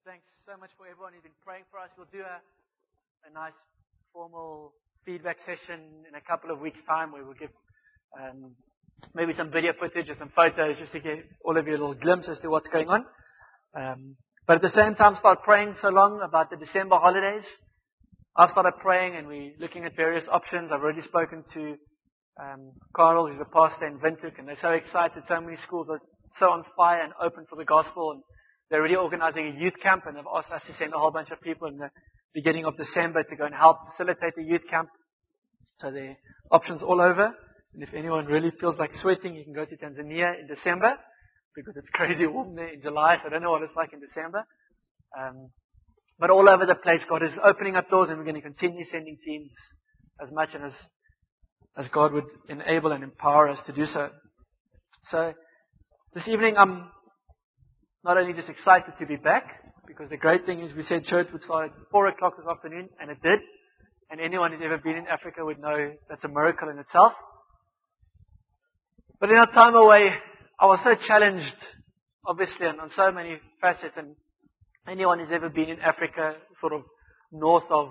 Thanks so much for everyone who's been praying for us. We'll do a nice formal feedback session in a couple of weeks' time where we'll give maybe some video footage or some photos just to give all of you a little glimpse as to what's going on. But at the same time, start praying so long about the December holidays. I've started praying and we're looking at various options. I've already spoken to Carl, who's the pastor in Windhoek, and they're so excited. So many schools are so on fire and open for the gospel. And they're already organizing a youth camp, and they've asked us to send a whole bunch of people in the beginning of December to go and help facilitate the youth camp. So there are options all over. And if anyone really feels like sweating, you can go to Tanzania in December, because it's crazy warm there in July, so I don't know what it's like in December. But all over the place, God is opening up doors, and we're going to continue sending teams as much and as God would enable and empower us to do so. So this evening, I'm not only just excited to be back, because the great thing is we said church would start at 4 o'clock this afternoon, and it did. And anyone who's ever been in Africa would know that's a miracle in itself. But in our time away, I was so challenged, obviously, on so many facets. And anyone who's ever been in Africa, sort of north of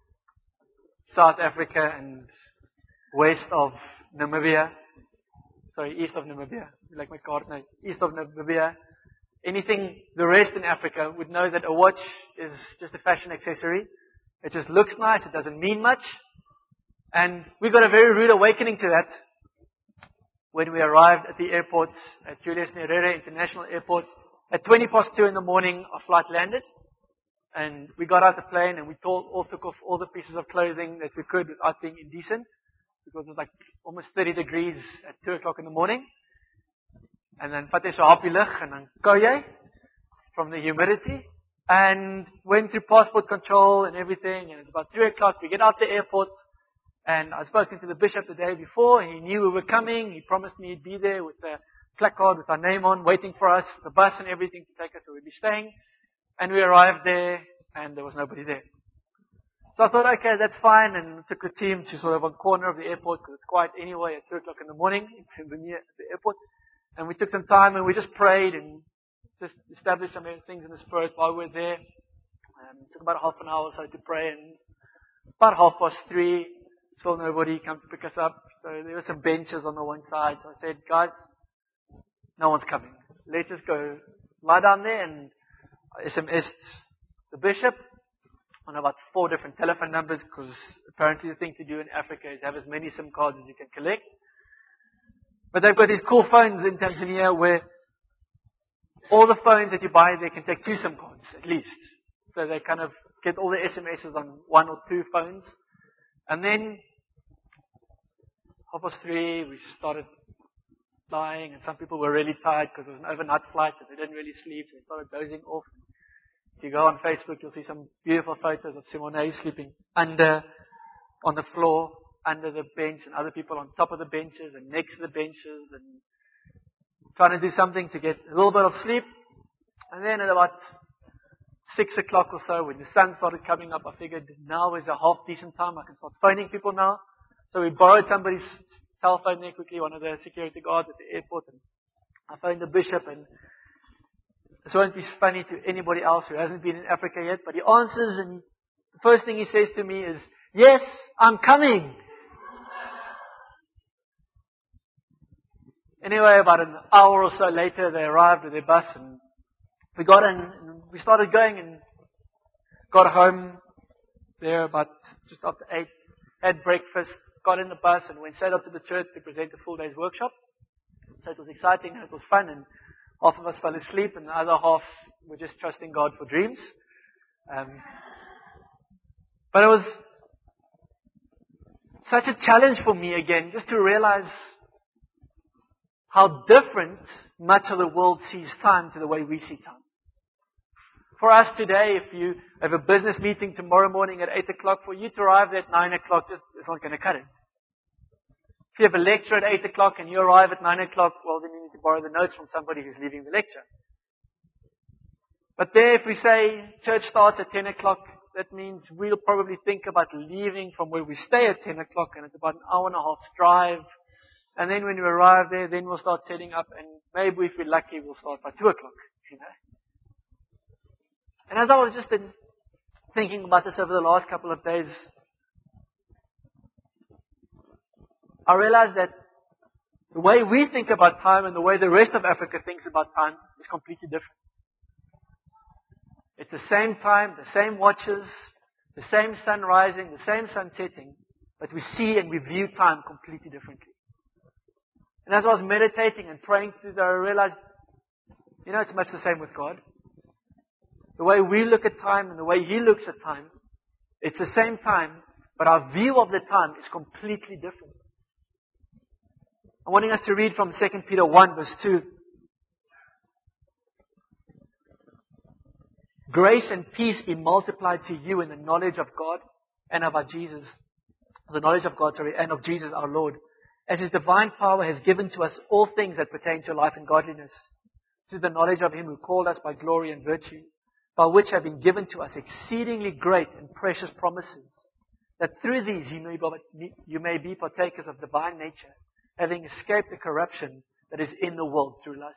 South Africa and west of Namibia, east of Namibia, like my card now, east of Namibia, anything, the rest in Africa would know that a watch is just a fashion accessory. It just looks nice, it doesn't mean much. And we got a very rude awakening to that when we arrived at the airport, at Julius Nyerere International Airport. At 2:20 in the morning, our flight landed. And we got out the plane and we all took off all the pieces of clothing that we could without being indecent, because it was like almost 30 degrees at 2 o'clock in the morning. And then vat jy so happy lig and dan kou jy from the humidity. And went through passport control and everything. And it's about 3 o'clock. We get out the airport. And I'd spoken to the bishop the day before. He knew we were coming. He promised me he'd be there with a placard with our name on, waiting for us, the bus and everything to take us where we'd be staying. And we arrived there, and there was nobody there. So I thought, okay, that's fine. And took the team to sort of one corner of the airport, because it's quiet anyway at 2 o'clock in the morning. It's near the airport. And we took some time and we just prayed and just established some things in the Spirit while we were there. It took about half an hour or so to pray, and about 3:30, still nobody come to pick us up. So there were some benches on the one side. So I said, guys, no one's coming. Let's just go lie down there, and I SMS'd the bishop on about 4 different telephone numbers, because apparently the thing to do in Africa is have as many SIM cards as you can collect. But they've got these cool phones in Tanzania where all the phones that you buy there can take 2 SIM cards at least. So they kind of get all the SMSs on 1 or 2 phones. And then 3:30, we started lying, and some people were really tired because it was an overnight flight and they didn't really sleep, so they started dozing off. If you go on Facebook, you'll see some beautiful photos of Simone sleeping on the floor, under the bench, and other people on top of the benches and next to the benches, and trying to do something to get a little bit of sleep. And then at about 6 o'clock or so, when the sun started coming up, I figured now is a half decent time. I can start phoning people now. So we borrowed somebody's cell phone there quickly, one of the security guards at the airport, and I phoned the bishop. And this won't be funny to anybody else who hasn't been in Africa yet, but he answers, and the first thing he says to me is, "Yes, I'm coming." Anyway, about an hour or so later, they arrived with their bus, and we got in, and we started going, and got home there about just after 8, had breakfast, got in the bus, and went straight up to the church to present a full day's workshop. So it was exciting, and it was fun, and half of us fell asleep, and the other half were just trusting God for dreams. But it was such a challenge for me again, just to realize how different much of the world sees time to the way we see time. For us today, if you have a business meeting tomorrow morning at 8 o'clock, for you to arrive at 9 o'clock, it's not going to cut it. If you have a lecture at 8 o'clock and you arrive at 9 o'clock, well, then you need to borrow the notes from somebody who's leaving the lecture. But there, if we say church starts at 10 o'clock, that means we'll probably think about leaving from where we stay at 10 o'clock, and it's about an hour and a half drive. And then when we arrive there, then we'll start setting up, and maybe if we're lucky, we'll start by 2 o'clock, And as I was just thinking about this over the last couple of days, I realized that the way we think about time and the way the rest of Africa thinks about time is completely different. It's the same time, the same watches, the same sun rising, the same sun setting, but we see and we view time completely differently. And as I was meditating and praying through that, I realized, it's much the same with God. The way we look at time and the way He looks at time, it's the same time, but our view of the time is completely different. I'm wanting us to read from 2 Peter 1 verse 2. Grace and peace be multiplied to you in the knowledge of God and of Jesus, and of Jesus our Lord, as His divine power has given to us all things that pertain to life and godliness, through the knowledge of Him who called us by glory and virtue, by which have been given to us exceedingly great and precious promises, that through these you may be partakers of divine nature, having escaped the corruption that is in the world through lust.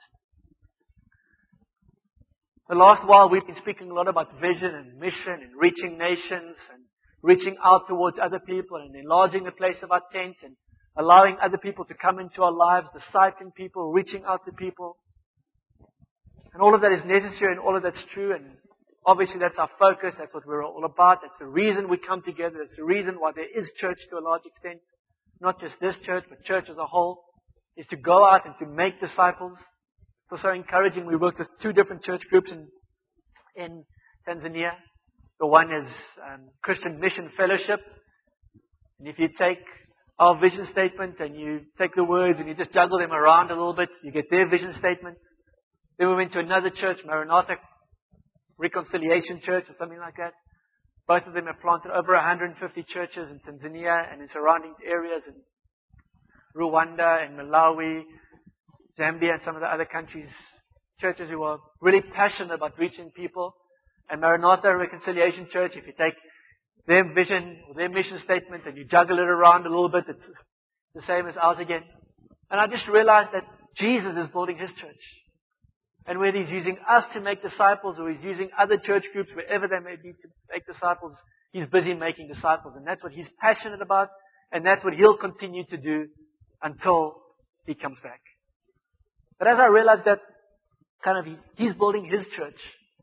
The last while we've been speaking a lot about vision and mission and reaching nations and reaching out towards other people and enlarging the place of our tent and allowing other people to come into our lives, discipling people, reaching out to people. And all of that is necessary and all of that's true, and obviously that's our focus, that's what we're all about, that's the reason we come together, that's the reason why there is church to a large extent. Not just this church, but church as a whole, is to go out and to make disciples. It's also encouraging. We work with 2 different church groups in Tanzania. The one is Christian Mission Fellowship. And if you take our vision statement and you take the words and you just juggle them around a little bit, you get their vision statement. Then we went to another church, Maranatha Reconciliation Church or something like that. Both of them have planted over 150 churches in Tanzania and in surrounding areas in Rwanda and Malawi, Zambia and some of the other countries. Churches who are really passionate about reaching people. And Maranatha Reconciliation Church, if you take their vision or their mission statement and you juggle it around a little bit, it's the same as ours again. And I just realized that Jesus is building His church. And whether He's using us to make disciples or He's using other church groups, wherever they may be, to make disciples, He's busy making disciples. And that's what He's passionate about. And that's what He'll continue to do until He comes back. But as I realized that He's building His church,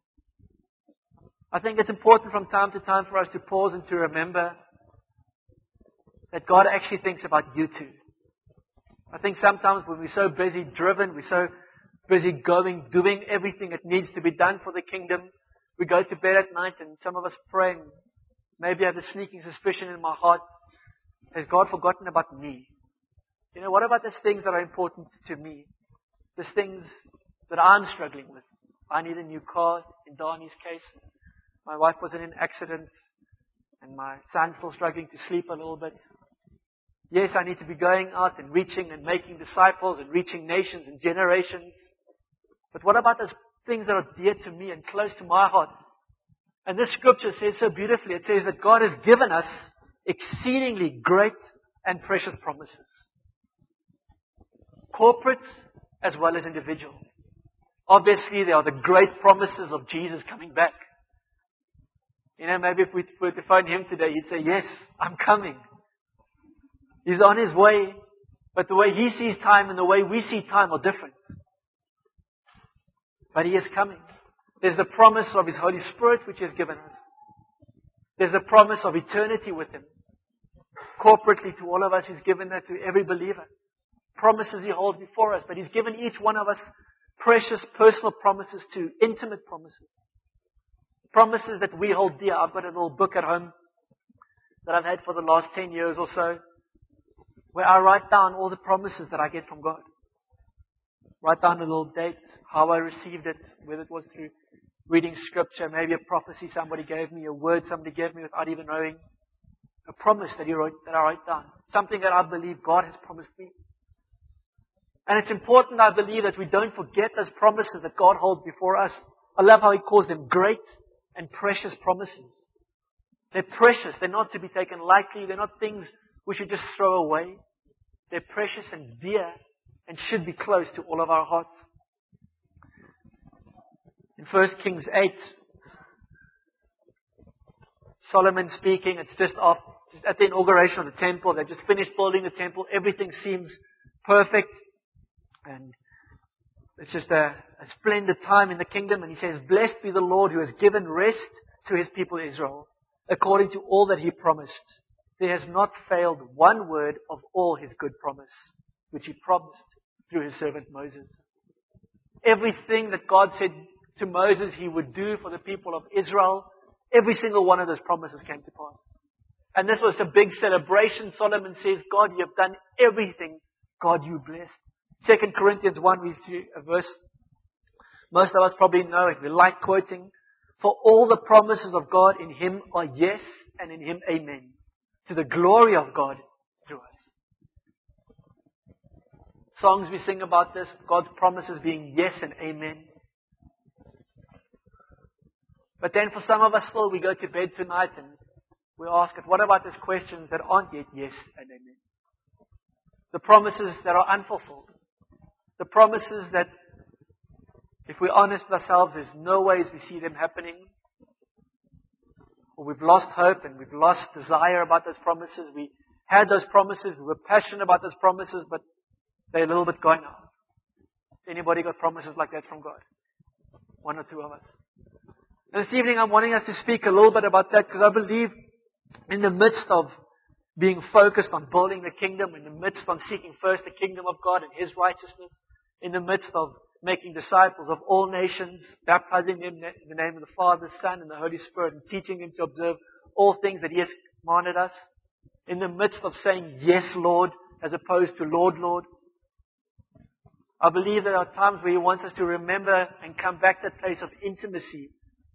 I think it's important from time to time for us to pause and to remember that God actually thinks about you too. I think sometimes when we're so busy driven, we're so busy doing everything that needs to be done for the kingdom. We go to bed at night and some of us pray and maybe I have a sneaking suspicion in my heart, has God forgotten about me? What about those things that are important to me? Those things that I'm struggling with. I need a new car, in Dani's case. My wife was in an accident and my son's still struggling to sleep a little bit. Yes, I need to be going out and reaching and making disciples and reaching nations and generations. But what about those things that are dear to me and close to my heart? And this scripture says so beautifully, it says that God has given us exceedingly great and precious promises. Corporate as well as individual. Obviously, there are the great promises of Jesus coming back. Maybe if we were to phone Him today, He'd say, yes, I'm coming. He's on His way. But the way He sees time and the way we see time are different. But He is coming. There's the promise of His Holy Spirit which He has given us. There's the promise of eternity with Him. Corporately to all of us, He's given that to every believer. Promises He holds before us. But He's given each one of us precious personal promises too. Intimate promises. Promises that we hold dear. I've got a little book at home that I've had for the last 10 years or so, where I write down all the promises that I get from God. Write down a little date, how I received it, whether it was through reading scripture, maybe a prophecy somebody gave me, a word somebody gave me without even knowing, a promise that I write down, something that I believe God has promised me. And it's important, I believe, that we don't forget those promises that God holds before us. I love how He calls them great and precious promises. They're precious. They're not to be taken lightly. They're not things we should just throw away. They're precious and dear and should be close to all of our hearts. In 1 Kings 8, Solomon speaking. It's just at the inauguration of the temple. They just finished building the temple. Everything seems perfect. And it's just a splendid time in the kingdom. And he says, "Blessed be the Lord who has given rest to his people Israel, according to all that he promised. There has not failed one word of all his good promise, which he promised through his servant Moses." Everything that God said to Moses he would do for the people of Israel, every single one of those promises came to pass. And this was a big celebration. Solomon says, "God, you have done everything. God, you blessed." 2 Corinthians 1 reads a verse most of us probably know it. We like quoting. "For all the promises of God in him are yes, and in him amen, to the glory of God through us." Songs we sing about this, God's promises being yes and amen. But then for some of us still, we go to bed tonight and we ask it, what about those questions that aren't yet yes and amen? The promises that are unfulfilled. The promises that, if we're honest with ourselves, there's no ways we see them happening. Or we've lost hope and we've lost desire about those promises. We had those promises, we were passionate about those promises, but they're a little bit gone now. Anybody got promises like that from God? One or two of us. And this evening I'm wanting us to speak a little bit about that, because I believe in the midst of being focused on building the kingdom, in the midst of seeking first the kingdom of God and His righteousness, in the midst of making disciples of all nations, baptizing them in the name of the Father, Son, and the Holy Spirit, and teaching them to observe all things that He has commanded us, in the midst of saying, "Yes, Lord," as opposed to "Lord, Lord," I believe there are times where He wants us to remember and come back to that place of intimacy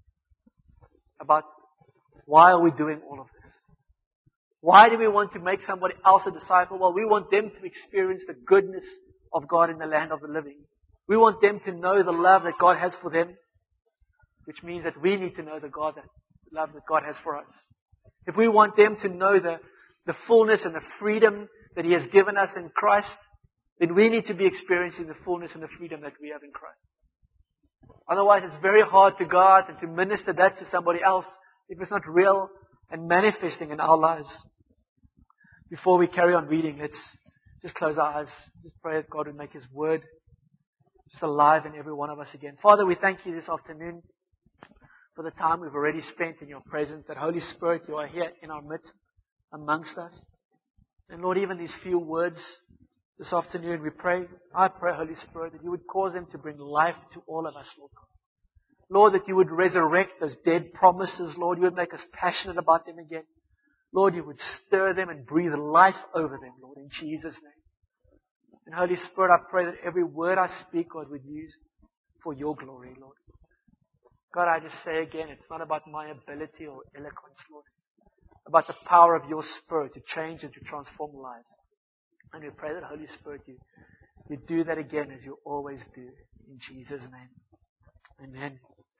about why are we doing all of this? Why do we want to make somebody else a disciple? Well, we want them to experience the goodness of God in the land of the living. We want them to know the love that God has for them, which means that we need to know the love that God has for us. If we want them to know the fullness and the freedom that He has given us in Christ, then we need to be experiencing the fullness and the freedom that we have in Christ. Otherwise, it's very hard to go out and to minister that to somebody else if it's not real and manifesting in our lives. Before we carry on reading, let's just close our eyes. Just pray that God would make His Word just alive in every one of us again. Father, we thank You this afternoon for the time we've already spent in Your presence. That Holy Spirit, You are here in our midst, amongst us. And Lord, even these few words this afternoon, I pray, Holy Spirit, that You would cause them to bring life to all of us, Lord God. Lord, that You would resurrect those dead promises, Lord. You would make us passionate about them again. Lord, You would stir them and breathe life over them, Lord, in Jesus' name. And Holy Spirit, I pray that every word I speak, God, would use for Your glory, Lord. God, I just say again, it's not about my ability or eloquence, Lord. It's about the power of Your Spirit to change and to transform lives. And we pray that, Holy Spirit, you do that again as You always do. In Jesus' name. Amen.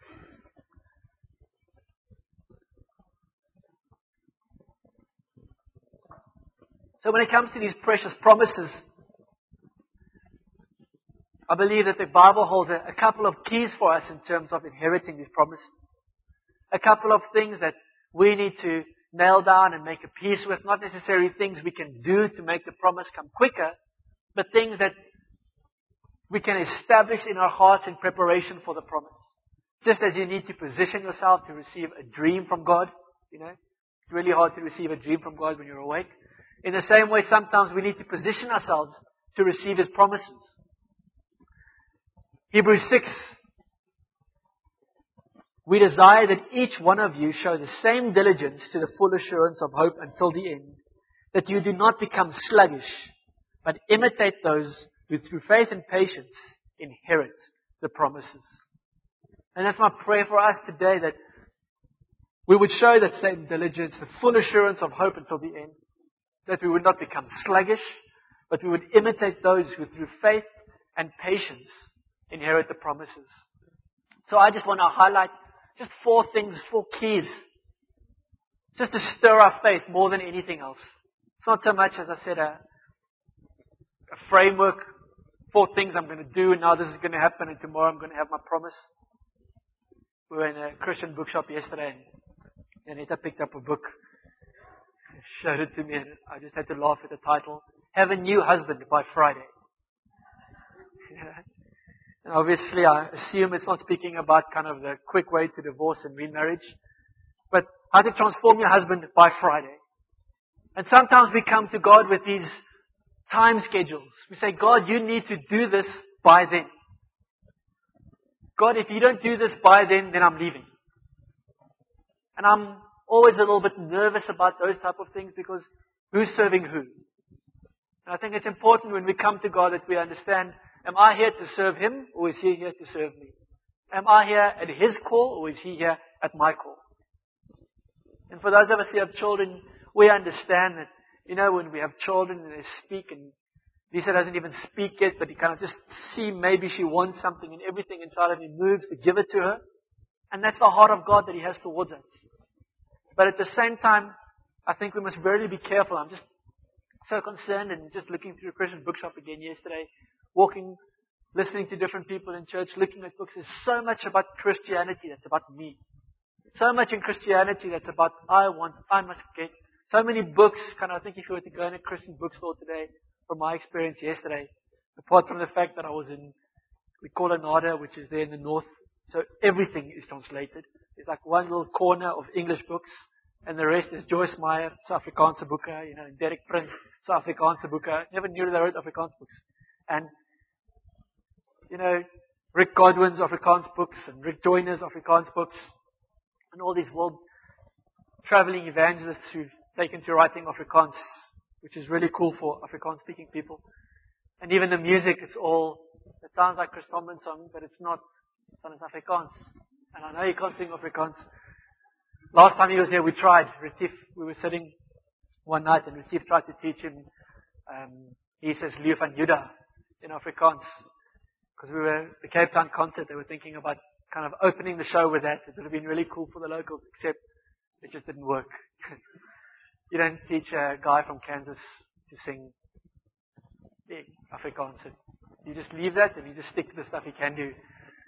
So when it comes to these precious promises, I believe that the Bible holds a couple of keys for us in terms of inheriting these promises. A couple of things that we need to nail down and make a peace with. Not necessarily things we can do to make the promise come quicker, but things that we can establish in our hearts in preparation for the promise. Just as you need to position yourself to receive a dream from God, it's really hard to receive a dream from God when you're awake. In the same way, sometimes we need to position ourselves to receive His promises. Hebrews 6. We desire that each one of you show the same diligence to the full assurance of hope until the end, that you do not become sluggish, but imitate those who through faith and patience inherit the promises. And that's my prayer for us today, that we would show that same diligence, the full assurance of hope until the end, that we would not become sluggish, but we would imitate those who through faith and patience inherit the promises. So I just want to highlight just 4 things, 4 keys, just to stir our faith more than anything else. It's not so much, as I said, a framework, 4 things I'm going to do, and now this is going to happen, and tomorrow I'm going to have my promise. We were in a Christian bookshop yesterday, and Anita picked up a book, showed it to me, and I just had to laugh at the title. Have a New Husband by Friday. And obviously I assume it's not speaking about kind of the quick way to divorce and remarriage, but how to transform your husband by Friday. And sometimes we come to God with these time schedules. We say, God, you need to do this by then. God, if you don't do this by then I'm leaving. And I'm always a little bit nervous about those type of things because who's serving who? And I think it's important when we come to God that we understand, am I here to serve Him or is He here to serve me? Am I here at His call or is He here at my call? And for those of us who have children, we understand that, when we have children and they speak, and Lisa doesn't even speak yet, but you kind of just see maybe she wants something and everything inside of him moves to give it to her. And that's the heart of God that He has towards us. But at the same time, I think we must really be careful. I'm just so concerned and just looking through the Christian bookshop again yesterday, walking, listening to different people in church, looking at books. There's so much about Christianity that's about me. So much in Christianity that's about I must get. So many books, I think if you were to go in a Christian bookstore today, from my experience yesterday, apart from the fact that I was we call it Nada, which is there in the north, so everything is translated. There's like one little corner of English books, and the rest is Joyce Meyer, Suid-Afrikaanse boeke, and Derek Prince, Suid-Afrikaanse boeke. Never knew they wrote Afrikaans books. And, Rick Godwin's Afrikaans books, and Rick Joyner's Afrikaans books, and all these world traveling evangelists who've taken to writing Afrikaans, which is really cool for Afrikaans speaking people. And even the music, it sounds like Chris Tomlin's song, but it's not. It's Afrikaans. And I know you can't sing Afrikaans. Last time he was here, we tried. Retief, we were sitting one night and Retief tried to teach him, he says, Leeu van Juda in Afrikaans. Because we were, the Cape Town concert, they were thinking about kind of opening the show with that. It would have been really cool for the locals, except it just didn't work. You don't teach a guy from Kansas to sing Afrikaans. You just leave that and you just stick to the stuff he can do.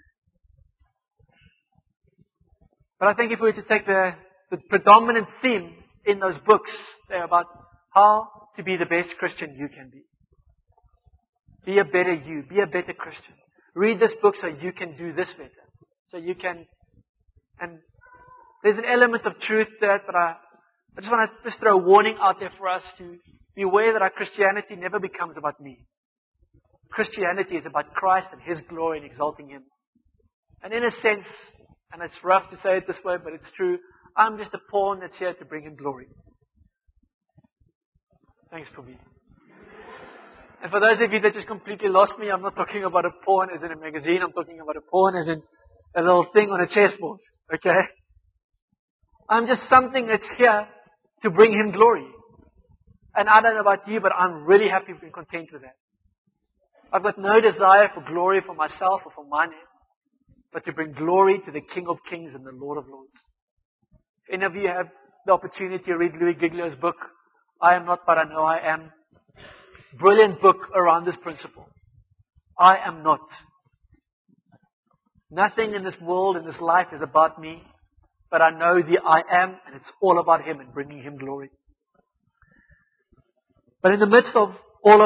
But I think if we were to take the predominant theme in those books, they're about how to be the best Christian you can be. Be a better you. Be a better Christian. Read this book so you can do this better. So you can, and there's an element of truth to that, but I just want to just throw a warning out there for us to be aware that our Christianity never becomes about me. Christianity is about Christ and His glory and exalting Him. And in a sense, and it's rough to say it this way, but it's true, I'm just a pawn that's here to bring Him glory. Thanks for me. And for those of you that just completely lost me, I'm not talking about a pawn as in a magazine. I'm talking about a pawn as in a little thing on a chessboard. Okay? I'm just something that's here to bring Him glory. And I don't know about you, but I'm really happy and content with that. I've got no desire for glory for myself or for my name, but to bring glory to the King of Kings and the Lord of Lords. If any of you have the opportunity to read Louis Giglio's book, I Am Not But I Know I Am. Brilliant book around this principle. I am not. Nothing in this world, in this life is about me, but I know the I am, and it's all about Him and bringing Him glory. But in the midst of all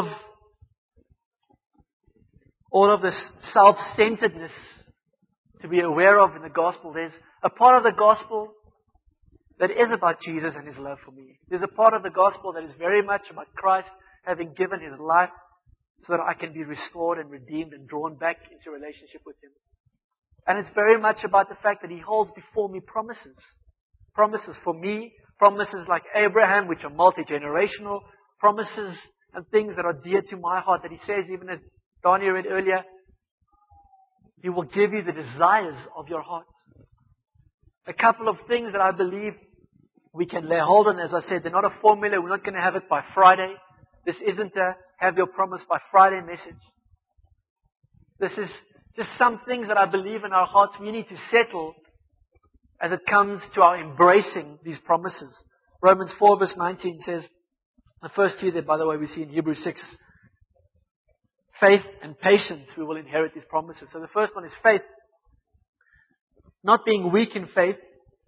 of this self-centeredness to be aware of in the gospel, there's a part of the gospel that is about Jesus and His love for me. There's a part of the gospel that is very much about Christ having given His life so that I can be restored and redeemed and drawn back into relationship with Him. And it's very much about the fact that He holds before me promises. Promises for me, promises like Abraham, which are multi-generational, promises and things that are dear to my heart, that He says, even as Donnie read earlier, He will give you the desires of your heart. A couple of things that I believe we can lay hold on. As I said, they're not a formula. We're not going to have it by Friday. This isn't a have your promise by Friday message. This is just some things that I believe in our hearts we need to settle as it comes to our embracing these promises. Romans 4 verse 19 says, the first two there, by the way, we see in Hebrews 6, faith and patience, we will inherit these promises. So the first one is faith. Not being weak in faith,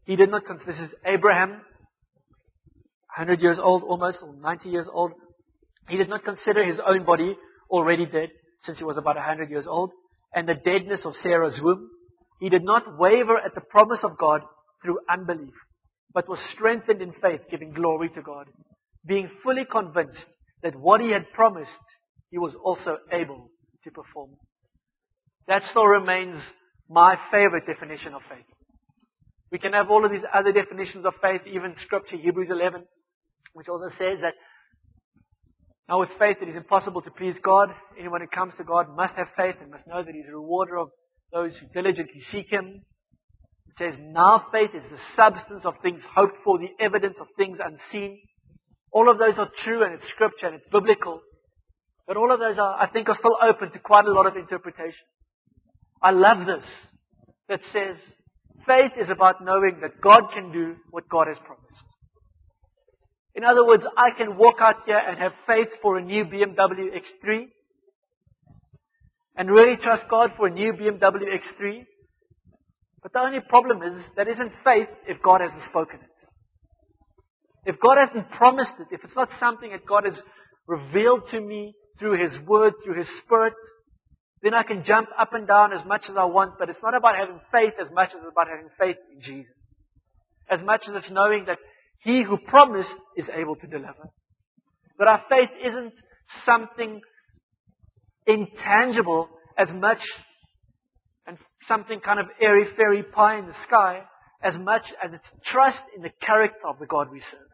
He did not consider, this is Abraham, 100 years old almost, or 90 years old. He did not consider his own body already dead, since he was about 100 years old, and the deadness of Sarah's womb. He did not waver at the promise of God through unbelief, but was strengthened in faith, giving glory to God, being fully convinced that what he had promised, he was also able to perform. That still remains my favorite definition of faith. We can have all of these other definitions of faith, even Scripture, Hebrews 11, which also says that now with faith it is impossible to please God. Anyone who comes to God must have faith and must know that He's a rewarder of those who diligently seek Him. It says, now faith is the substance of things hoped for, the evidence of things unseen. All of those are true, and it's Scripture and it's biblical. But all of those I think are still open to quite a lot of interpretation. I love this, that says faith is about knowing that God can do what God has promised. In other words, I can walk out here and have faith for a new BMW X3 and really trust God for a new BMW X3. But the only problem is that isn't faith if God hasn't spoken it. If God hasn't promised it, if it's not something that God has revealed to me through His Word, through His Spirit, then I can jump up and down as much as I want, but it's not about having faith as much as it's about having faith in Jesus. As much as it's knowing that He who promised is able to deliver. But our faith isn't something intangible as much and something kind of airy-fairy pie in the sky as much as it's trust in the character of the God we serve.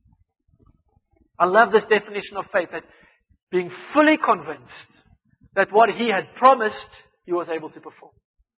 I love this definition of faith, that being fully convinced that what He had promised, He was able to perform.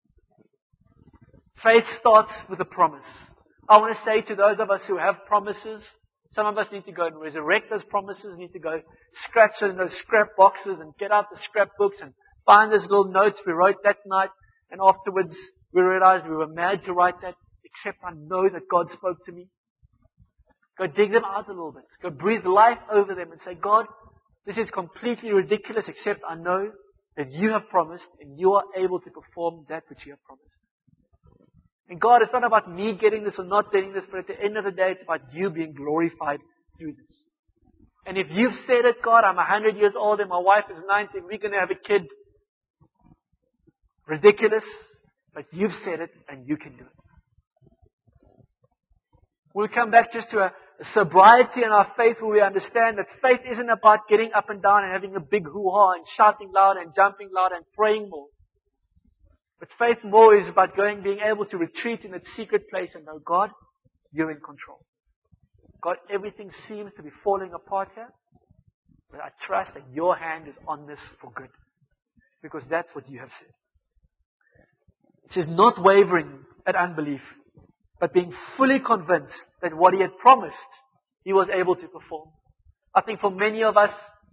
Faith starts with a promise. I want to say to those of us who have promises, some of us need to go and resurrect those promises, need to go scratch in those scrap boxes and get out the scrapbooks and find those little notes we wrote that night, and afterwards we realized we were mad to write that, except I know that God spoke to me. Go dig them out a little bit. Go breathe life over them and say, God, this is completely ridiculous, except I know that You have promised and You are able to perform that which You have promised. And God, it's not about me getting this or not getting this, but at the end of the day, it's about You being glorified through this. And if You've said it, God, I'm 100 years old and my wife is 90, and we're going to have a kid. Ridiculous, but You've said it and You can do it. We'll come back just to a sobriety in our faith, where we understand that faith isn't about getting up and down and having a big hoo-ha and shouting loud and jumping loud and praying more. But faith more is about being able to retreat in that secret place and know, God, You're in control. God, everything seems to be falling apart here, but I trust that Your hand is on this for good, because that's what You have said. It says not wavering at unbelief, but being fully convinced that what He had promised, He was able to perform. I think for many of us,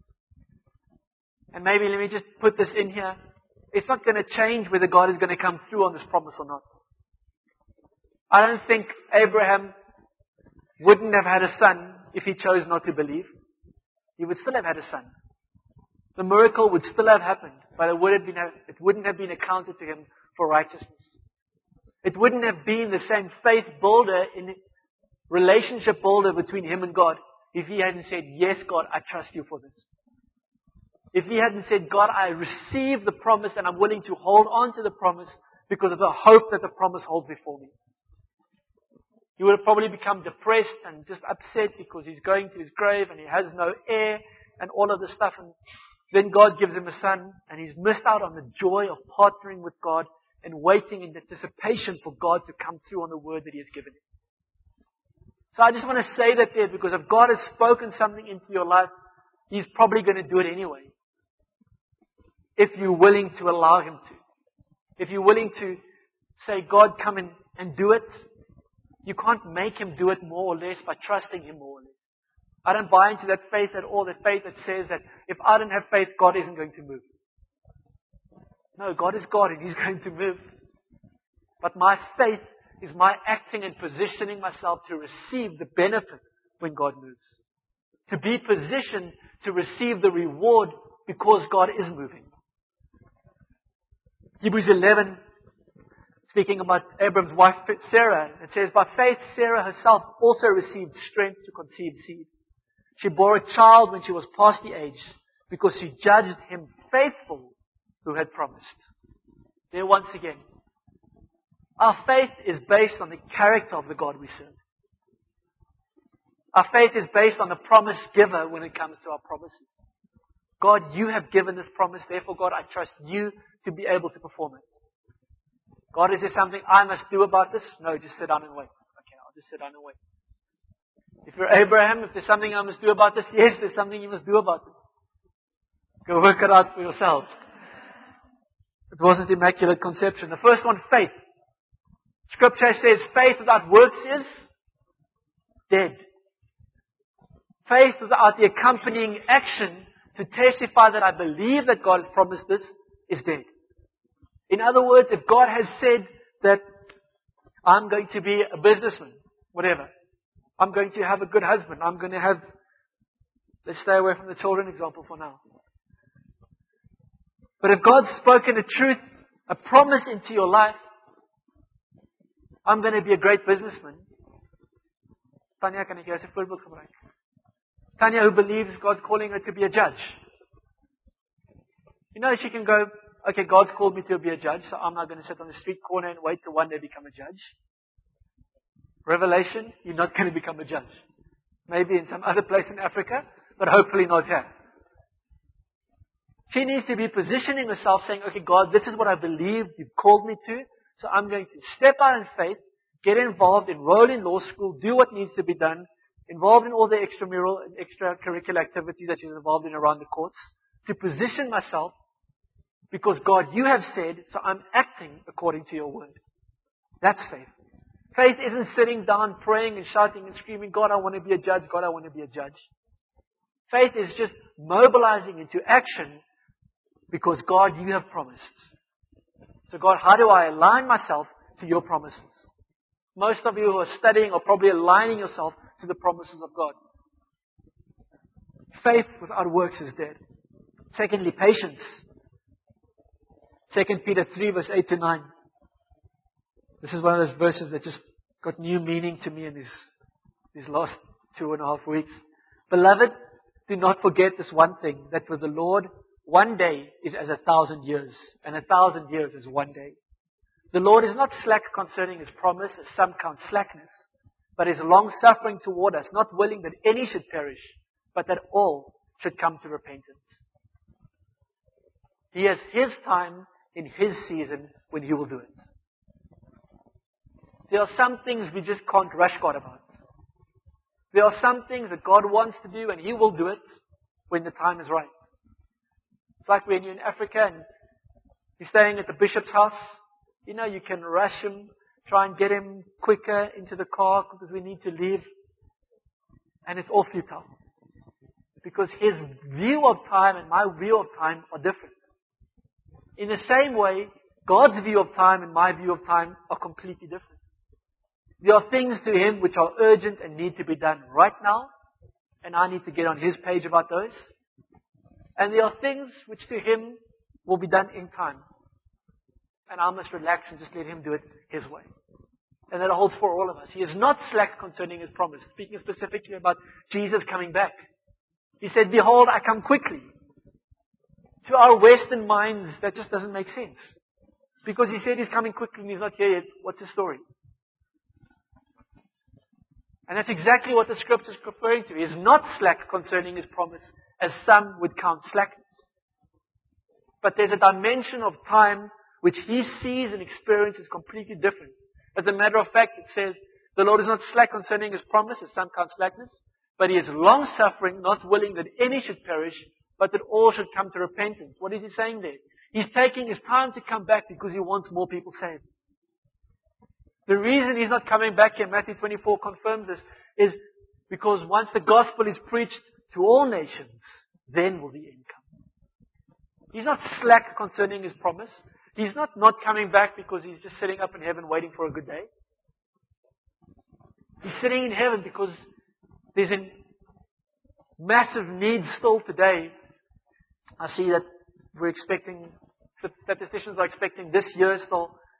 and maybe let me just put this in here, it's not going to change whether God is going to come through on this promise or not. I don't think Abraham wouldn't have had a son if he chose not to believe. He would still have had a son. The miracle would still have happened, but it wouldn't have been accounted to him for righteousness. It wouldn't have been the same faith builder, in relationship builder between him and God, if he hadn't said, yes, God, I trust You for this. If he hadn't said, God, I receive the promise and I'm willing to hold on to the promise because of the hope that the promise holds before me. He would have probably become depressed and just upset because he's going to his grave and he has no heir and all of this stuff. And then God gives him a son and he's missed out on the joy of partnering with God and waiting in anticipation for God to come through on the word that He has given him. So I just want to say that there, because if God has spoken something into your life, He's probably going to do it anyway. If you're willing to allow Him to. If you're willing to say, God, come in and do it. You can't make Him do it more or less by trusting Him more or less. I don't buy into that faith at all, that faith that says that if I don't have faith, God isn't going to move. No, God is God and He's going to move. But my faith is my acting and positioning myself to receive the benefit when God moves. To be positioned to receive the reward because God is moving. Hebrews 11 speaking about Abram's wife Sarah, it says, by faith Sarah herself also received strength to conceive seed. She bore a child when she was past the age, because she judged him faithful who had promised. There once again, our faith is based on the character of the God we serve. Our faith is based on the promise giver when it comes to our promises. God, you have given this promise, therefore God, I trust you to be able to perform it. God, is there something I must do about this? No, just sit down and wait. Okay, I'll just sit down and wait. If you're Abraham, if there's something I must do about this, yes, there's something you must do about this. Go work it out for yourself. It wasn't immaculate conception. The first one, faith. Scripture says faith without works is dead. Faith without the accompanying action to testify that I believe that God has promised this is dead. In other words, if God has said that I'm going to be a businessman, whatever, I'm going to have a good husband, I'm going to have, let's stay away from the children example for now. But if God's spoken a truth, a promise into your life, I'm going to be a great businessman. Tanya, kan ek jou as 'n voorbeeld gebruik? Tanya, who believes God's calling her to be a judge. You know, she can go, okay, God's called me to be a judge, so I'm not going to sit on the street corner and wait till one day become a judge. Revelation, you're not going to become a judge. Maybe in some other place in Africa, but hopefully not here. She needs to be positioning herself saying, okay, God, this is what I believe you've called me to, so I'm going to step out in faith, get involved, enroll in law school, do what needs to be done, involved in all the extramural and extracurricular activities that she's involved in around the courts, to position myself, because God, you have said, so I'm acting according to your word. That's faith. Faith isn't sitting down, praying and shouting and screaming, God, I want to be a judge, God, I want to be a judge. Faith is just mobilizing into action because, God, you have promised. So, God, how do I align myself to your promises? Most of you who are studying are probably aligning yourself to the promises of God. Faith without works is dead. Secondly, patience. 2 Peter 3 verse 8 to 9. This is one of those verses that just got new meaning to me in these last 2.5 weeks. Beloved, do not forget this one thing, that with the Lord, one day is as 1,000 years, and 1,000 years is one day. The Lord is not slack concerning His promise, as some count slackness, but is long-suffering toward us, not willing that any should perish, but that all should come to repentance. He has His time in His season when He will do it. There are some things we just can't rush God about. There are some things that God wants to do and He will do it when the time is right. It's like when you're in Africa and you're staying at the bishop's house. You know, you can rush him, try and get him quicker into the car because we need to leave. And it's all futile. Because his view of time and my view of time are different. In the same way, God's view of time and my view of time are completely different. There are things to Him which are urgent and need to be done right now. And I need to get on His page about those. And there are things which to Him will be done in time. And I must relax and just let Him do it His way. And that holds for all of us. He is not slack concerning His promise. Speaking specifically about Jesus coming back. He said, behold, I come quickly. To our Western minds, that just doesn't make sense. Because He said He's coming quickly and He's not here yet. What's the story? And that's exactly what the Scripture is referring to. He is not slack concerning His promise, as some would count slackness. But there's a dimension of time which He sees and experiences completely different. As a matter of fact, it says, the Lord is not slack concerning His promise, as some count slackness, but He is long-suffering, not willing that any should perish, but that all should come to repentance. What is He saying there? He's taking His time to come back because He wants more people saved. The reason He's not coming back here, Matthew 24 confirms this, is because once the gospel is preached to all nations, then will the end come. He's not slack concerning His promise. He's not coming back because He's just sitting up in heaven waiting for a good day. He's sitting in heaven because there's a massive need still today. I see that statisticians are expecting this year still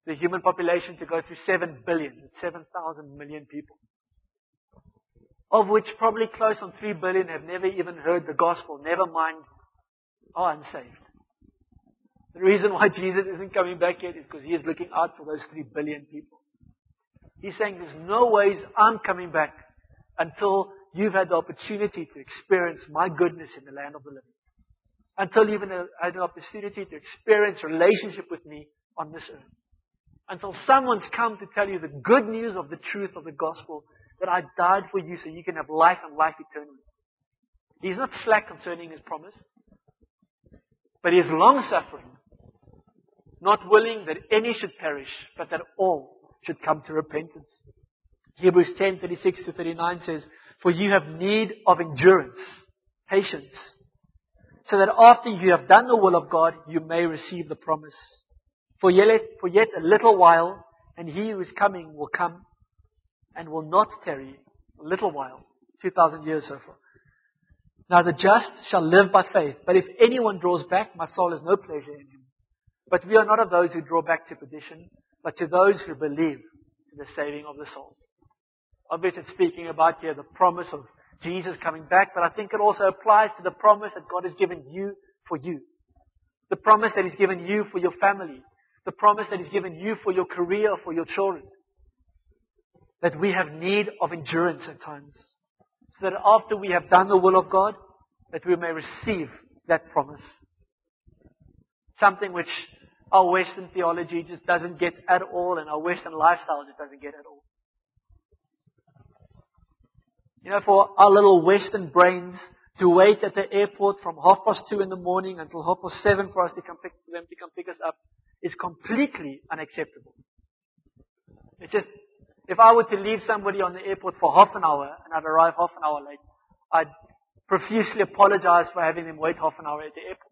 the human population to go through 7 billion. It's 7,000 million people. Of which probably close on 3 billion have never even heard the gospel, never mind are unsaved. The reason why Jesus isn't coming back yet is because He is looking out for those 3 billion people. He's saying there's no ways I'm coming back until you've had the opportunity to experience my goodness in the land of the living. Until you've had the opportunity to experience relationship with me on this earth. Until someone's come to tell you the good news of the truth of the gospel, that I died for you so you can have life and life eternally. He's not slack concerning His promise. But He is long-suffering, not willing that any should perish, but that all should come to repentance. Hebrews 10:36-39 says, "For you have need of endurance, patience, so that after you have done the will of God, you may receive the promise. For yet a little while, and He who is coming will come, and will not tarry a little while." 2,000 years so far. "Now the just shall live by faith. But if anyone draws back, my soul has no pleasure in him. But we are not of those who draw back to perdition, but to those who believe to the saving of the soul." Obviously, it's speaking about here the promise of Jesus coming back, but I think it also applies to the promise that God has given you for you. The promise that He's given you for your family. The promise that He's given you for your career or for your children. That we have need of endurance at times. So that after we have done the will of God, that we may receive that promise. Something which our Western theology just doesn't get at all, and our Western lifestyle just doesn't get at all. You know, for our little Western brains to wait at the airport from 2:30 in the morning until 7:30 for us to come pick us up is completely unacceptable. It's just, if I were to leave somebody on the airport for half an hour and I'd arrive half an hour late, I'd profusely apologize for having them wait half an hour at the airport.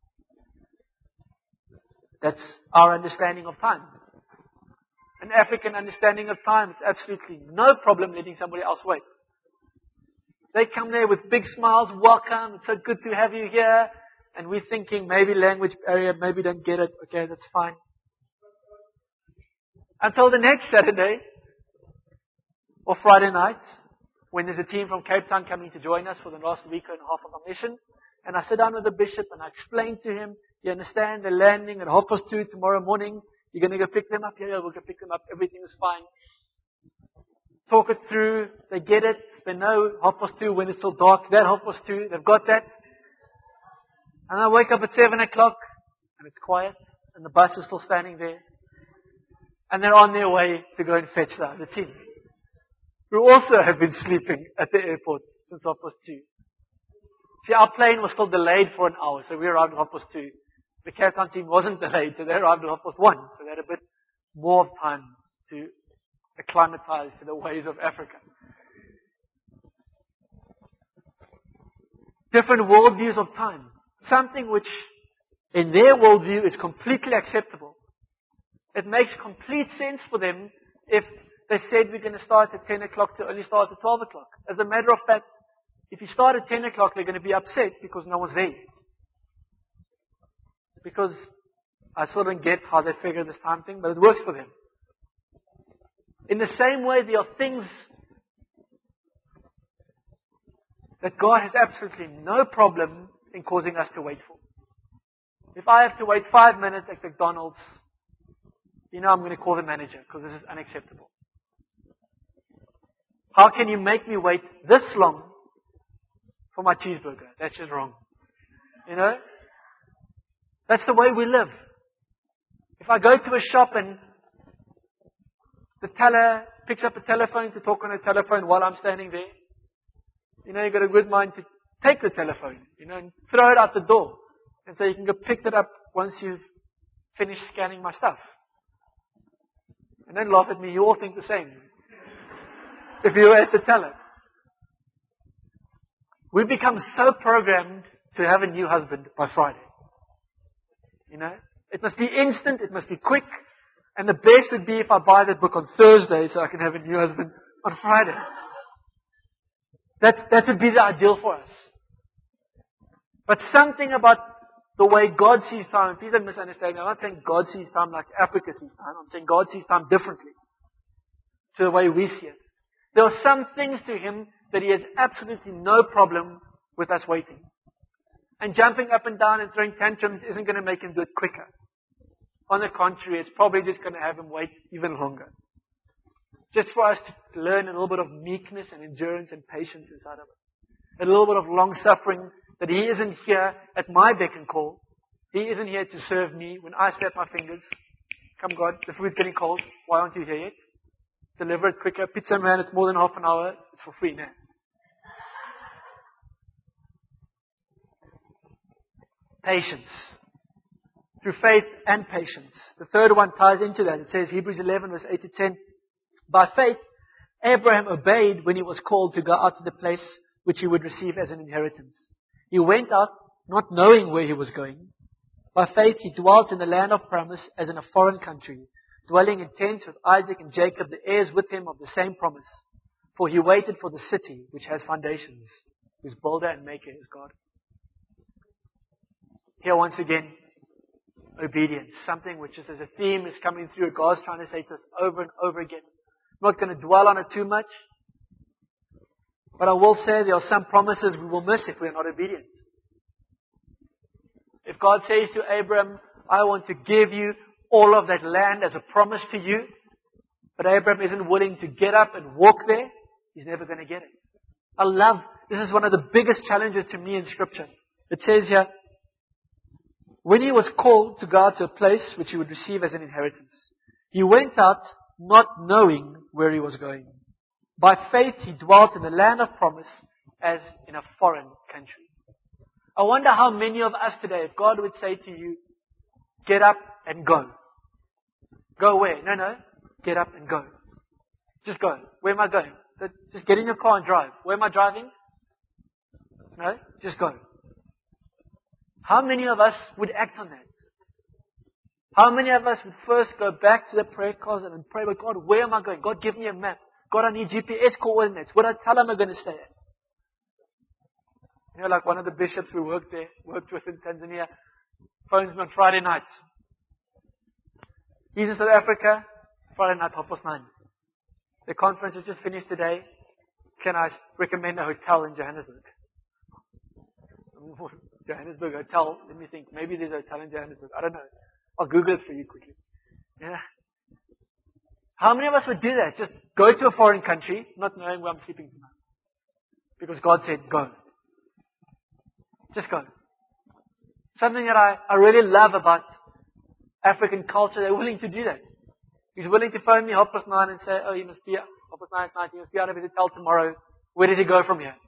That's our understanding of time. An African understanding of time, it's absolutely no problem letting somebody else wait. They come there with big smiles, "Welcome, it's so good to have you here." And we're thinking, maybe language barrier, maybe don't get it. Okay, that's fine. Until the next Saturday, or Friday night, when there's a team from Cape Town coming to join us for the last week and a half of our mission. And I sit down with the bishop and I explain to him, "You understand, they're landing at 2:30 tomorrow morning. You're going to go pick them up?" "Yeah, we'll go pick them up. Everything is fine." Talk it through. They get it. They know 2:30 when it's still dark. That 2:30, they've got that. And I wake up at 7 o'clock and it's quiet and the bus is still standing there. And they're on their way to go and fetch the other team, who also have been sleeping at the airport since 2:30. See, our plane was still delayed for an hour, so we arrived at 2:30. The Cape Town team wasn't delayed, so they arrived at 1:30. So they had a bit more time to acclimatize to the ways of Africa. Different worldviews of time. Something which, in their worldview, is completely acceptable. It makes complete sense for them if they said we're going to start at 10 o'clock to only start at 12 o'clock. As a matter of fact, if you start at 10 o'clock, they're going to be upset because no one's there. Because I still don't get how they figure this time thing, but it works for them. In the same way, there are things that God has absolutely no problem in causing us to wait for. If I have to wait 5 minutes at McDonald's, I'm going to call the manager because this is unacceptable. How can you make me wait this long for my cheeseburger? That's just wrong. That's the way we live. If I go to a shop and the teller picks up a telephone to talk on a telephone while I'm standing there, you've got a good mind to take the telephone, and throw it out the door. And so you can go pick it up once you've finished scanning my stuff. And don't laugh at me, you all think the same. If you were at the teller. We've become so programmed to have a new husband by Friday. It must be instant, it must be quick. And the best would be if I buy that book on Thursday so I can have a new husband on Friday. That would be the ideal for us. But something about the way God sees time. Please don't misunderstand me. I'm not saying God sees time like Africa sees time. I'm saying God sees time differently to the way we see it. There are some things to Him that He has absolutely no problem with us waiting. And jumping up and down and throwing tantrums isn't going to make Him do it quicker. On the contrary, it's probably just going to have Him wait even longer. Just for us to learn a little bit of meekness and endurance and patience inside of it. A little bit of long suffering, that He isn't here at my beck and call. He isn't here to serve me when I snap my fingers. Come God, the food's getting cold. Why aren't you here yet? Deliver it quicker. Pizza man, it's more than half an hour. It's for free now. Patience. Through faith and patience. The third one ties into that. It says, Hebrews 11 verse 8 to 10. By faith, Abraham obeyed when he was called to go out to the place which he would receive as an inheritance. He went out not knowing where he was going. By faith, he dwelt in the land of promise as in a foreign country, dwelling in tents with Isaac and Jacob, the heirs with him of the same promise. For he waited for the city which has foundations, whose builder and maker is God. Here once again, obedience. Something which is as a theme is coming through. God's trying to say to us over and over again. I'm not going to dwell on it too much. But I will say there are some promises we will miss if we are not obedient. If God says to Abraham, I want to give you all of that land as a promise to you, but Abraham isn't willing to get up and walk there, he's never going to get it. This is one of the biggest challenges to me in Scripture. It says here, when he was called to go out to a place which he would receive as an inheritance, he went out not knowing where he was going. By faith, he dwelt in the land of promise as in a foreign country. I wonder how many of us today, if God would say to you, get up and go. Go where? No. Get up and go. Just go. Where am I going? Just get in your car and drive. Where am I driving? No, just go. How many of us would act on that? How many of us would first go back to the prayer closet and pray, but God, where am I going? God, give me a map. God, I need GPS coordinates. What I tell him I'm going to stay at. You know, like one of the bishops who worked with in Tanzania, phones me on Friday night. He's in South Africa, Friday night, 9:30. The conference has just finished today. Can I recommend a hotel in Johannesburg? Johannesburg hotel. Let me think. Maybe there's a hotel in Johannesburg. I don't know. I'll Google it for you quickly. Yeah. How many of us would do that? Just go to a foreign country, not knowing where I'm sleeping tonight. Because God said, go. Just go. Something that I really love about African culture, they're willing to do that. He's willing to phone me 9:30 and say, oh, you must be 9:30 at night, you must be out of his hotel tomorrow. Where did he go from here?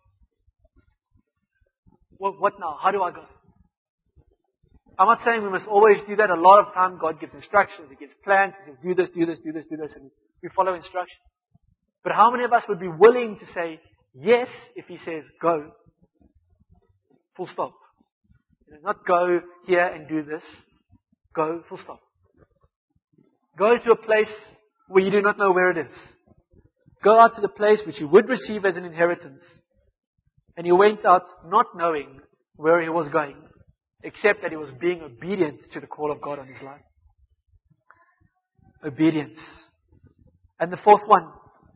What now? How do I go? I'm not saying we must always do that. A lot of time God gives instructions, He gives plans, He says, do this, and we follow instructions. But how many of us would be willing to say yes if He says go? Full stop. Not go here and do this. Go, full stop. Go to a place where you do not know where it is. Go out to the place which you would receive as an inheritance. And he went out not knowing where he was going, except that he was being obedient to the call of God on his life. Obedience. And the fourth one,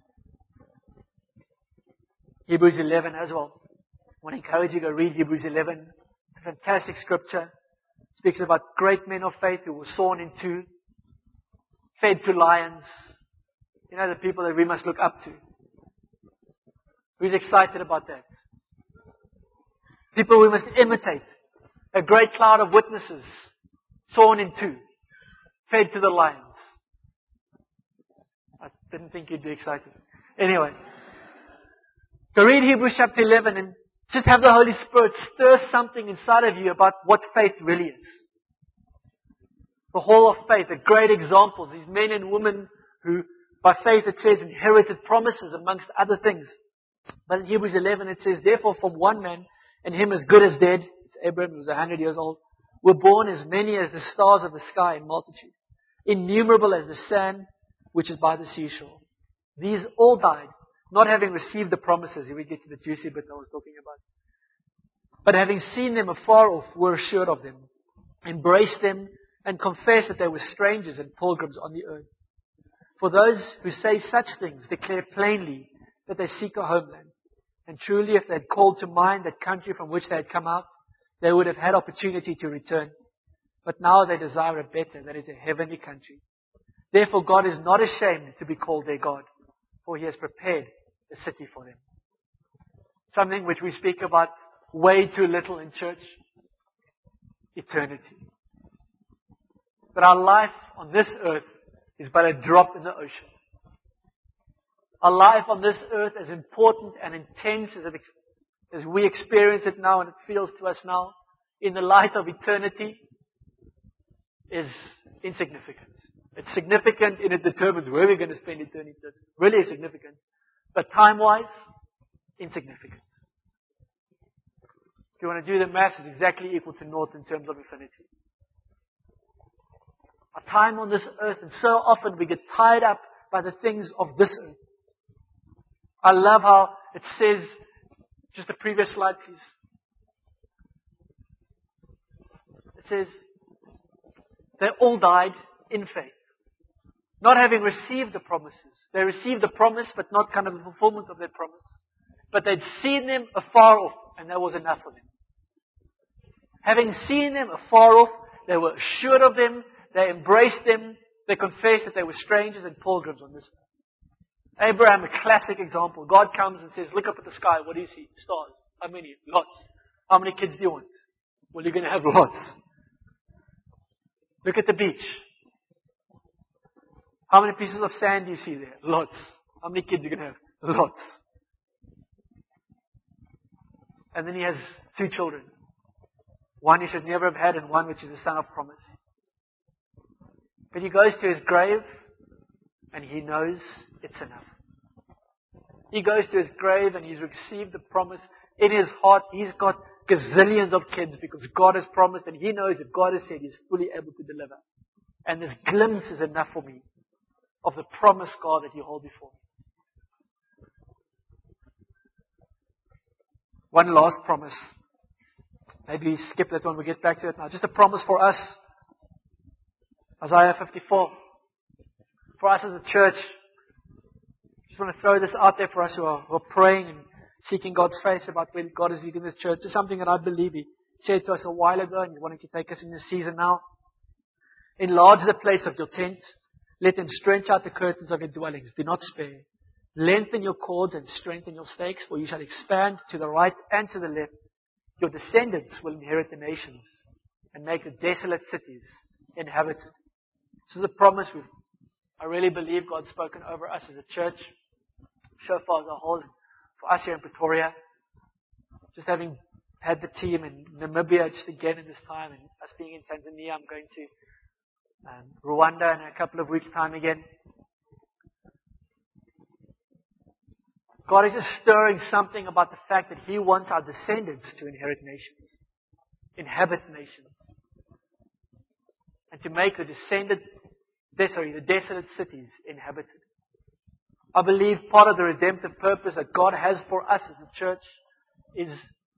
Hebrews 11 as well. I want to encourage you to read Hebrews 11. It's a fantastic scripture. It speaks about great men of faith who were sawn in two, fed to lions. You know, the people that we must look up to. Who's excited about that? People we must imitate. A great cloud of witnesses, sawn in two, fed to the lions. I didn't think you'd be excited. Anyway, so read Hebrews chapter 11 and just have the Holy Spirit stir something inside of you about what faith really is. The whole of faith, the great examples, these men and women who, by faith it says, inherited promises amongst other things. But in Hebrews 11 it says, therefore from one man, and him as good as dead, it's Abraham who was 100 years old, were born as many as the stars of the sky in multitude, innumerable as the sand which is by the seashore. These all died, not having received the promises. Here we get to the juicy bit I was talking about. But having seen them afar off, were assured of them, embrace them, and confess that they were strangers and pilgrims on the earth. For those who say such things declare plainly that they seek a homeland. And truly, if they had called to mind that country from which they had come out, they would have had opportunity to return. But now they desire a better, that is a heavenly country. Therefore God is not ashamed to be called their God, for He has prepared a city for them. Something which we speak about way too little in church. Eternity. That our life on this earth is but a drop in the ocean. Our life on this earth, as important and intense as we experience it now and it feels to us now, in the light of eternity, is insignificant. It's significant and it determines where we're going to spend eternity. It's really significant. But time-wise, insignificant. If you want to do the math, it's exactly equal to naught in terms of infinity. Our time on this earth, and so often we get tied up by the things of this earth. I love how it says, just the previous slide please. It says, they all died in faith. Not having received the promises. They received the promise, but not kind of the fulfillment of their promise. But they'd seen them afar off, and that was enough for them. Having seen them afar off, they were assured of them, they embraced them, they confessed that they were strangers and pilgrims on this earth. Abraham, a classic example. God comes and says, look up at the sky, what do you see? Stars. How many? Lots. How many kids do you want? Well, you're going to have lots. Look at the beach. How many pieces of sand do you see there? Lots. How many kids are you going to have? Lots. And then he has 2 children. One he should never have had and one which is the son of promise. But he goes to his grave and he knows it's enough. He goes to his grave and he's received the promise in his heart. He's got gazillions of kids because God has promised and he knows if God has said he's fully able to deliver. And this glimpse is enough for me of the promise, God, that you hold before me. One last promise. Maybe skip that one, we'll get back to it now. Just a promise for us. Isaiah 54. For us as a church. Just want to throw this out there for us who are praying and seeking God's face about where God is leading this church. It's something that I believe He said to us a while ago and He's wanting to take us in this season now. Enlarge the place of your tent. Let them stretch out the curtains of your dwellings. Do not spare. Lengthen your cords and strengthen your stakes, for you shall expand to the right and to the left. Your descendants will inherit the nations and make the desolate cities inhabited. This is a promise I really believe God's spoken over us as a church, so far as a whole, for us here in Pretoria. Just having had the team in Namibia just again in this time, and us being in Tanzania, I'm going to Rwanda in a couple of weeks' time again. God is just stirring something about the fact that He wants our descendants to inherit nations, inhabit nations, and to make the desolate cities inhabited. I believe part of the redemptive purpose that God has for us as a church is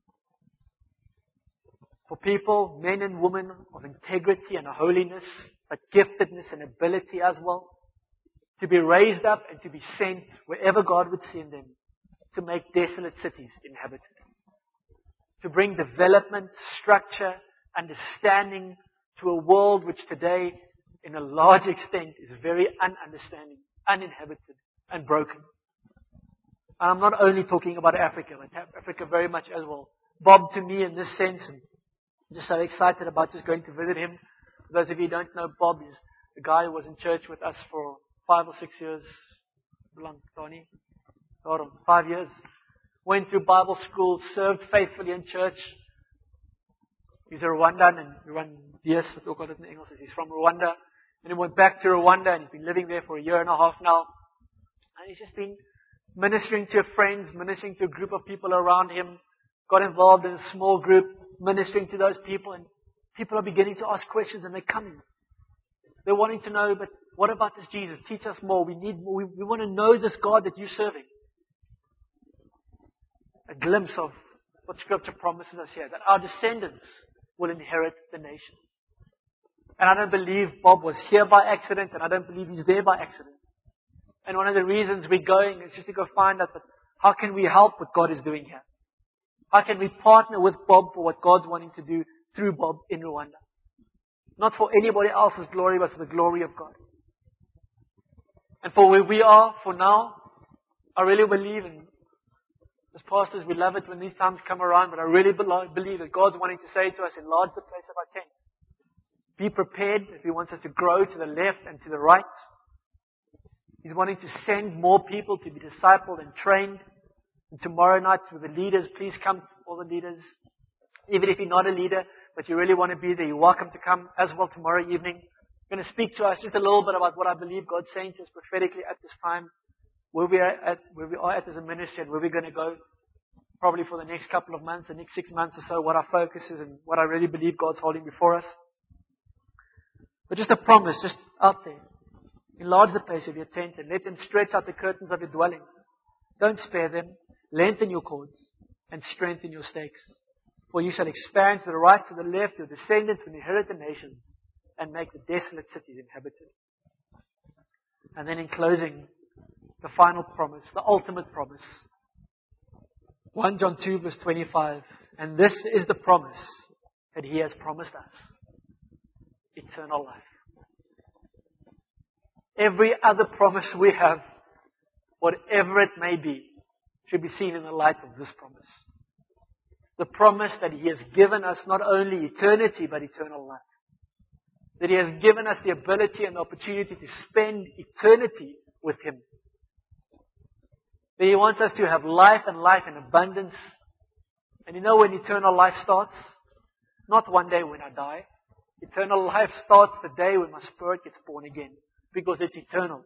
for people, men and women of integrity and holiness, but giftedness and ability as well, to be raised up and to be sent wherever God would send them to make desolate cities inhabited. To bring development, structure, understanding to a world which today, in a large extent, is very ununderstanding, uninhabited, and broken. And I'm not only talking about Africa, but Africa very much as well. Bob, to me, in this sense, and I'm just so excited about just going to visit him. For those of you who don't know, Bob is the guy who was in church with us for 5 or 6 years. How long, Tony? 5 years. Went through Bible school, served faithfully in church. He's a Rwandan, and Rwandias, we call it in English. He's from Rwanda. And he went back to Rwanda, and he's been living there for a year and a half now. And he's just been ministering to friends, ministering to a group of people around him. Got involved in a small group, ministering to those people, and people are beginning to ask questions, and they're coming. They're wanting to know, but what about this Jesus? Teach us more. We need more. We want to know this God that you're serving. A glimpse of what Scripture promises us here, that our descendants will inherit the nations. And I don't believe Bob was here by accident, and I don't believe he's there by accident. And one of the reasons we're going is just to go find out that how can we help what God is doing here? How can we partner with Bob for what God's wanting to do through Bob in Rwanda? Not for anybody else's glory, but for the glory of God. And for where we are for now, I really believe in, as pastors, we love it when these times come around, but I really believe that God's wanting to say to us, enlarge the place of our tent. Be prepared if He wants us to grow to the left and to the right. He's wanting to send more people to be discipled and trained. And tomorrow night with the leaders, please come, all the leaders. Even if you're not a leader, but you really want to be there, you're welcome to come as well tomorrow evening. I'm going to speak to us just a little bit about what I believe God's saying to us prophetically at this time, where we are at as a ministry and where we're going to go probably for the next couple of months, the next 6 months or so, what our focus is and what I really believe God's holding before us. But just a promise, just out there. Enlarge the place of your tent and let them stretch out the curtains of your dwellings. Don't spare them. Lengthen your cords and strengthen your stakes. For you shall expand to the right, to the left, your descendants will inherit the nations and make the desolate cities inhabited. And then in closing, the final promise, the ultimate promise. 1 John 2 verse 25. And this is the promise that He has promised us. Eternal life. Every other promise we have, whatever it may be, should be seen in the light of this promise. The promise that He has given us not only eternity, but eternal life. That He has given us the ability and the opportunity to spend eternity with Him. That He wants us to have life and life in abundance. And you know when eternal life starts? Not one day when I die. Eternal life starts the day when my spirit gets born again. Because it's eternal.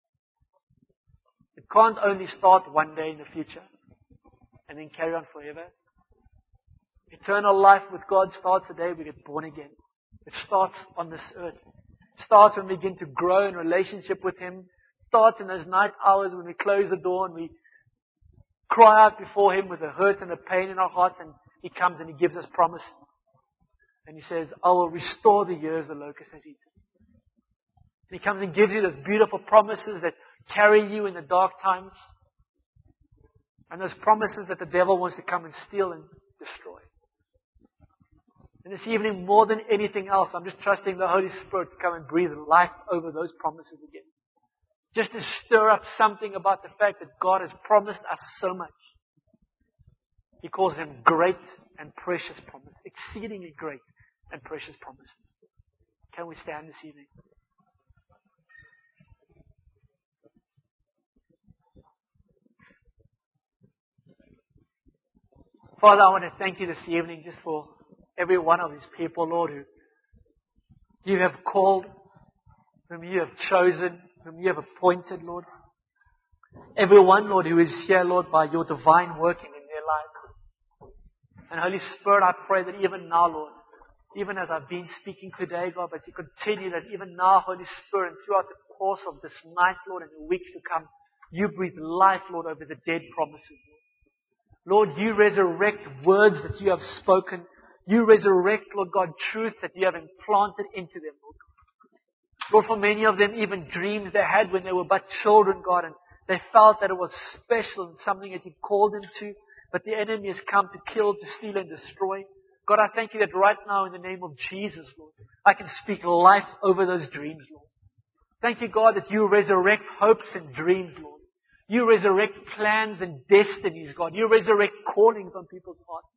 It can't only start one day in the future and then carry on forever. Eternal life with God starts the day we get born again. It starts on this earth. It starts when we begin to grow in relationship with Him. It starts in those night hours when we close the door and we cry out before Him with the hurt and the pain in our hearts, and He comes and He gives us promise. And He says, I will restore the years the locust has eaten. And He comes and gives you those beautiful promises that carry you in the dark times. And those promises that the devil wants to come and steal and destroy. And this evening, more than anything else, I'm just trusting the Holy Spirit to come and breathe life over those promises again. Just to stir up something about the fact that God has promised us so much. He calls them great and precious promises. Exceedingly great and precious promises. Can we stand this evening? Father, I want to thank You this evening just for every one of these people, Lord, who You have called, whom You have chosen, whom You have appointed, Lord. Everyone, Lord, who is here, Lord, by Your divine working in their lives. And Holy Spirit, I pray that even now, Lord, even as I've been speaking today, God, but You continue that even now, Holy Spirit, and throughout the course of this night, Lord, and the weeks to come, You breathe life, Lord, over the dead promises, Lord. Lord, You resurrect words that You have spoken. You resurrect, Lord God, truth that You have implanted into them, Lord. Lord, for many of them, even dreams they had when they were but children, God, and they felt that it was special and something that You called them to, but the enemy has come to kill, to steal, and destroy. God, I thank You that right now in the name of Jesus, Lord, I can speak life over those dreams, Lord. Thank You, God, that You resurrect hopes and dreams, Lord. You resurrect plans and destinies, God. You resurrect callings on people's hearts.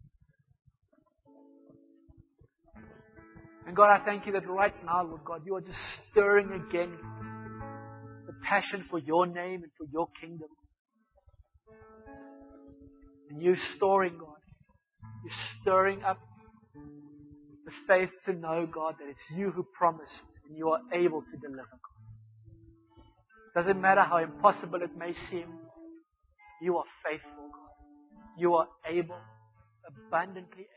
And God, I thank You that right now, Lord God, You are just stirring again the passion for Your name and for Your kingdom. And You're storing, God. You're stirring up the faith to know, God, that it's You who promised and You are able to deliver, God. Doesn't matter how impossible it may seem, You are faithful, God. You are able, abundantly